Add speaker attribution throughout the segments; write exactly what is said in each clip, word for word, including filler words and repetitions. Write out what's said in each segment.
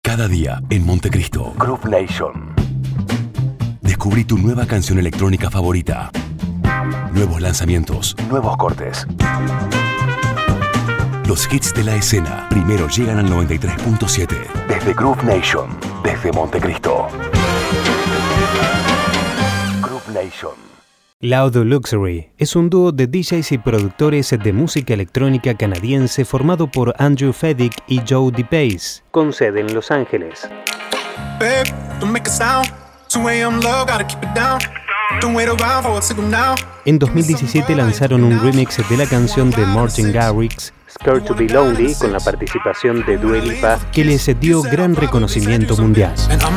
Speaker 1: Cada día en Montecristo. Groove Nation. Descubrí tu nueva canción electrónica favorita. Nuevos lanzamientos, nuevos cortes. Los hits de la escena primero llegan al noventa y tres punto siete. Desde Groove Nation, desde Montecristo. Groove Nation.
Speaker 2: Loud Luxury es un dúo de D Js y productores de música electrónica canadiense formado por Andrew Feddick y Joe DePace, con sede en Los Ángeles. En dos mil diecisiete lanzaron un remix de la canción de Martin Garrix, Scared to be Lonely, con la participación de Dua Lipa, que les dio gran reconocimiento mundial.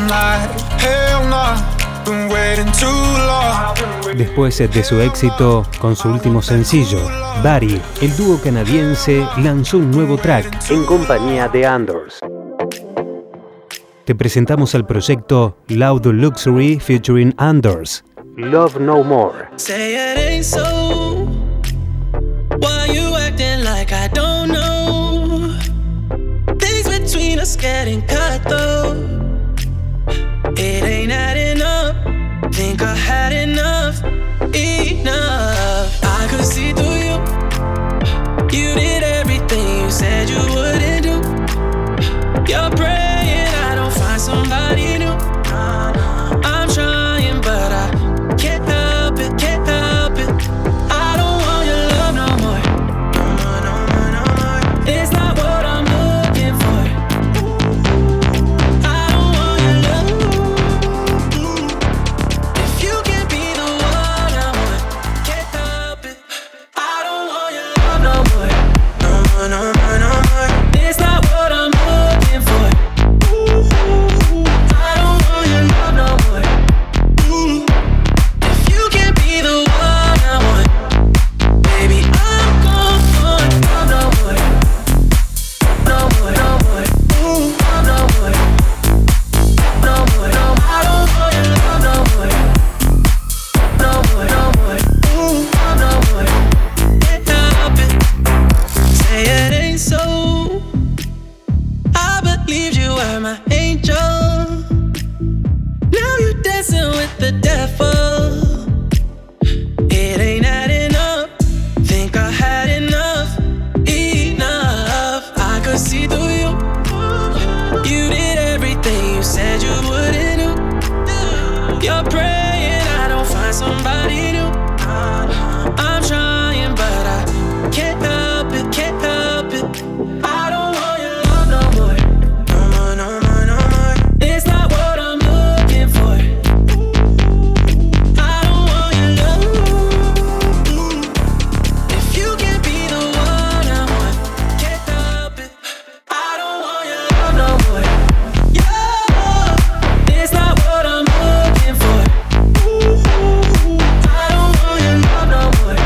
Speaker 2: Después de su éxito con su último sencillo, Body, el dúo canadiense lanzó un nuevo track en compañía de Anders. Te presentamos el proyecto Loud Luxury featuring Anders, Love No More.
Speaker 3: Say it ain't so. Why you acting like I don't know? Things between us getting cut though. It ain't adding up. Think I had enough, enough. I could see through you. You did everything you said you wouldn't do. You're praying I don't find somebody new. I'm trying but I can't help it, can't help it. I don't want your love no more. No more, no more, no more. It's not what I'm looking for. I don't want your love. If you can't be the one I want, can't help it. I don't want your love no more. No more, no more, no more. It's not what I'm looking for. I don't want your love no more. If you can't be the one I want, baby, I'm gone. Love no more. No more, no more. Love no more. No more, no more. I don't want your love no more. No more, no more. Love no more. Can't help it. Say it ain't so. I believed you were my angel. Now you're dancing with the devil. It ain't adding up. Think I had enough, enough. I could see through you. You did everything you said you wouldn't do. You're praying I don't find somebody new. I'm trying but I can't help it, can't help it. I don't want your love no more. No more, no more, no more. It's not what I'm looking for. I don't want your love. If you can't be the one I want, can't help it. I don't want your love no more. Yeah, it's not what I'm looking for. I don't want your love no more.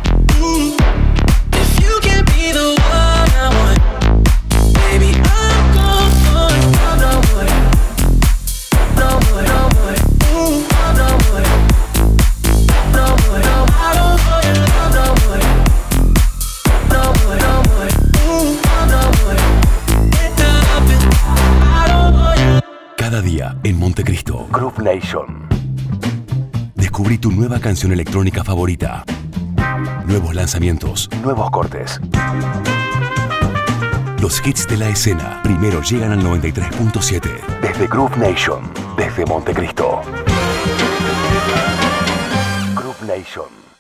Speaker 3: If you can't be the one I want, baby, I'm gone. Love no more. No more, no more. Love no more. No more, no more. I don't want your love no more. No more, no more. Love no more. Can't help it. I don't want your.
Speaker 1: Cada día en Montecristo. Groove Nation. Descubrí tu nueva canción electrónica favorita. Nuevos lanzamientos, nuevos cortes. Los hits de la escena primero llegan al noventa y tres punto siete. Desde Groove Nation, desde Montecristo. Groove Nation.